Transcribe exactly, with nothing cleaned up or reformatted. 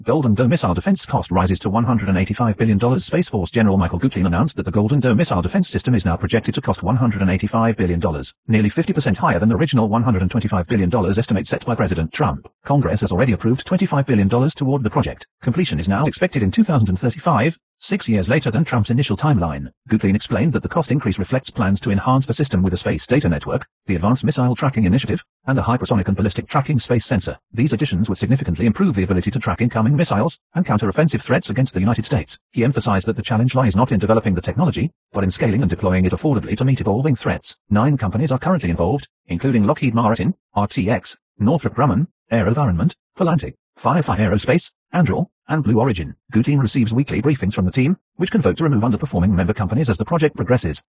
Golden Dome missile defense cost rises to one hundred eighty-five billion dollars. Space Force General Michael Goodlein announced that the Golden Dome missile defense system is now projected to cost one hundred eighty-five billion dollars, nearly fifty percent higher than the original one hundred twenty-five billion dollars estimate set by President Trump. Congress has already approved twenty-five billion dollars toward the project. Completion is now expected in two thousand thirty-five, six years later than Trump's initial timeline. Goodlein explained that the cost increase reflects plans to enhance the system with a space data network, the Advanced Missile Tracking Initiative, and a hypersonic and ballistic tracking space sensor. These additions would significantly improve the ability to track incoming missiles and counter-offensive threats against the United States. He emphasized that the challenge lies not in developing the technology, but in scaling and deploying it affordably to meet evolving threats. Nine companies are currently involved, including Lockheed Martin, R T X, Northrop Grumman, AeroVironment, Palantir, Firefly Aerospace, Anduril, and Blue Origin. Goodlein receives weekly briefings from the team, which can vote to remove underperforming member companies as the project progresses.